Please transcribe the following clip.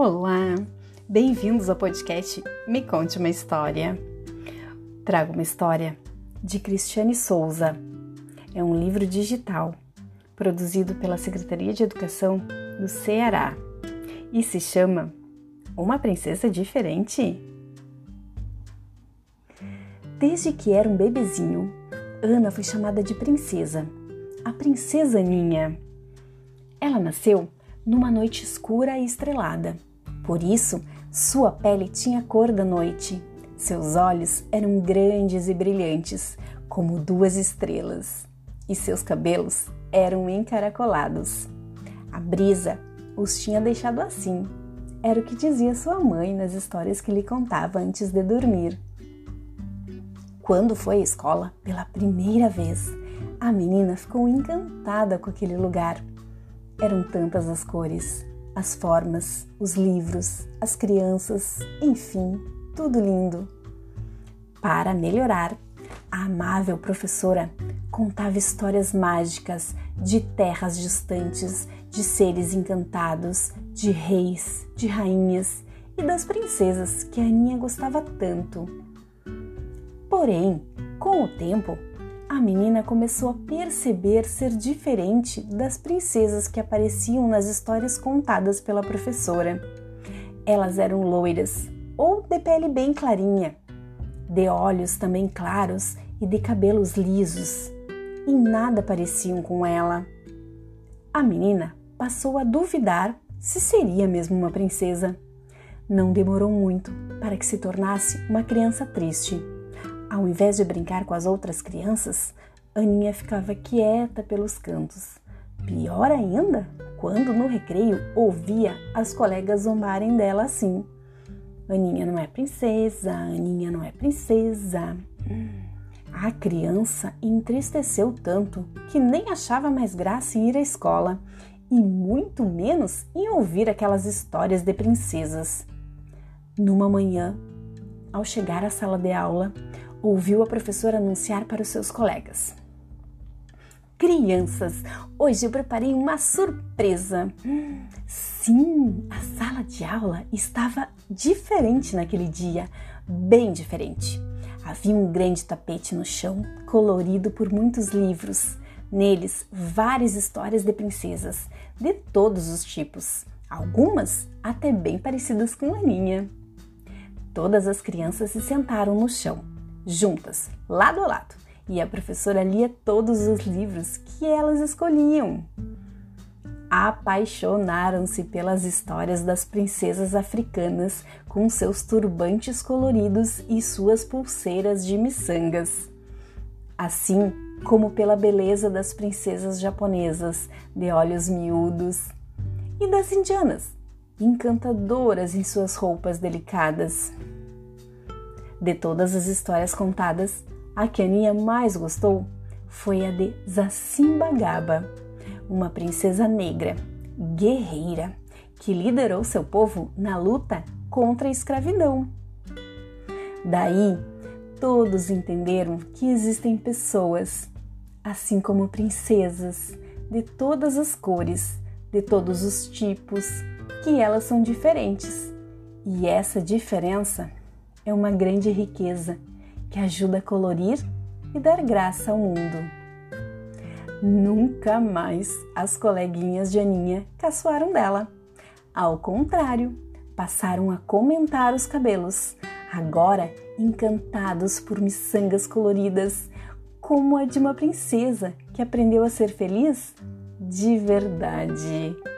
Olá, bem-vindos ao podcast Me Conte uma História. Trago uma história de Cristiane Souza. É um livro digital produzido pela Secretaria de Educação do Ceará e se chama Uma Princesa Diferente. Desde que era um bebezinho, Ana foi chamada de princesa, a princesa Aninha. Ela nasceu numa noite escura e estrelada. Por isso, sua pele tinha a cor da noite. Seus olhos eram grandes e brilhantes, como duas estrelas, e seus cabelos eram encaracolados. A brisa os tinha deixado assim. Era o que dizia sua mãe nas histórias que lhe contava antes de dormir. Quando foi à escola pela primeira vez, a menina ficou encantada com aquele lugar. Eram tantas as cores, as formas, os livros, as crianças, enfim, tudo lindo. Para melhorar, a amável professora contava histórias mágicas de terras distantes, de seres encantados, de reis, de rainhas e das princesas que a Aninha gostava tanto. Porém, com o tempo, a menina começou a perceber ser diferente das princesas que apareciam nas histórias contadas pela professora. Elas eram loiras ou de pele bem clarinha, de olhos também claros e de cabelos lisos, e nada pareciam com ela. A menina passou a duvidar se seria mesmo uma princesa. Não demorou muito para que se tornasse uma criança triste. Ao invés de brincar com as outras crianças, Aninha ficava quieta pelos cantos. Pior ainda, quando no recreio ouvia as colegas zombarem dela assim: Aninha não é princesa, Aninha não é princesa. A criança entristeceu tanto que nem achava mais graça em ir à escola e muito menos em ouvir aquelas histórias de princesas. Numa manhã, ao chegar à sala de aula, ouviu a professora anunciar para os seus colegas: Crianças, hoje eu preparei uma surpresa. Sim, a sala de aula estava diferente naquele dia, bem diferente. Havia um grande tapete no chão, colorido por muitos livros. Neles, várias histórias de princesas, de todos os tipos, algumas até bem parecidas com a Aninha. Todas as crianças se sentaram no chão, juntas, lado a lado, e a professora lia todos os livros que elas escolhiam. Apaixonaram-se pelas histórias das princesas africanas com seus turbantes coloridos e suas pulseiras de miçangas, assim como pela beleza das princesas japonesas de olhos miúdos e das indianas, encantadoras em suas roupas delicadas. De todas as histórias contadas, a que a Aninha mais gostou foi a de Zacimbagaba, uma princesa negra, guerreira, que liderou seu povo na luta contra a escravidão. Daí, todos entenderam que existem pessoas, assim como princesas, de todas as cores, de todos os tipos, que elas são diferentes. E essa diferença é uma grande riqueza que ajuda a colorir e dar graça ao mundo. Nunca mais as coleguinhas de Aninha caçoaram dela. Ao contrário, passaram a comentar os cabelos, agora encantados por miçangas coloridas, como a de uma princesa que aprendeu a ser feliz de verdade.